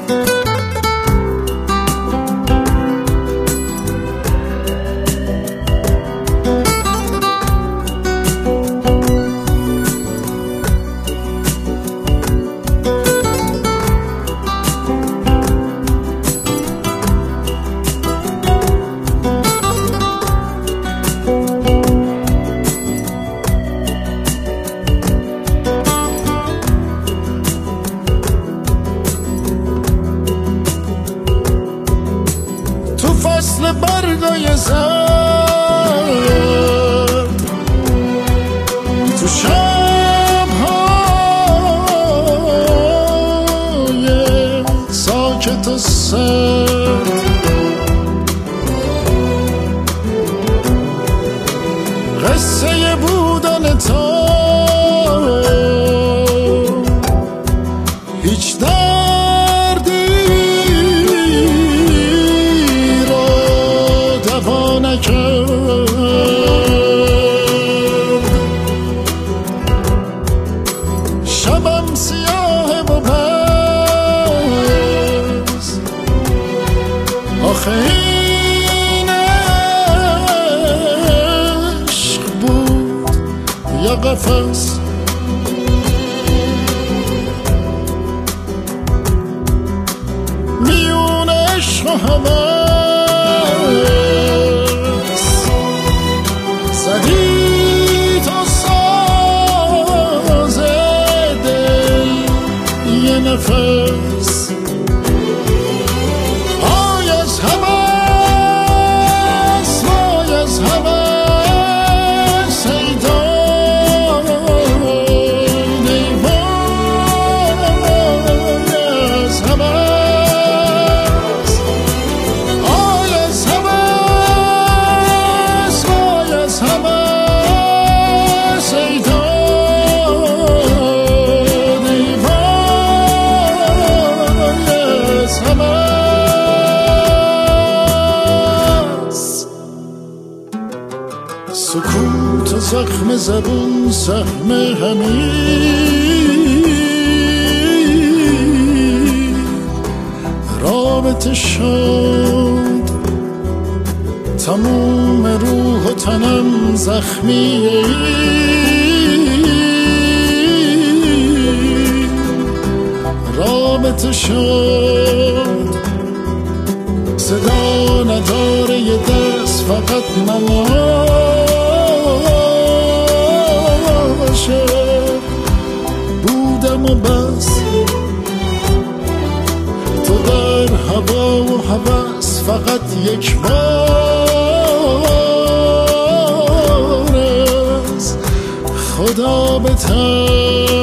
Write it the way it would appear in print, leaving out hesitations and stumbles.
فصل برگای زرد تو شب‌های ساکت و سرد قصه بودن تو هیچ شبم سیاه و پس آخه این عشق بود یا قفس میون عشق و هوس زدی نفس آی از هوس وای از هوس ای داد ای وای از هوس آی از هوس وای از هوس ای داد سکوت و زخم زبون سهم همین رابطه شد تموم روح و تنم زخمی رابطه شد صدا نداره یه دست فقط نماشه بودم و بس تو در هوا و هوس فقط یک بار از خدا بتر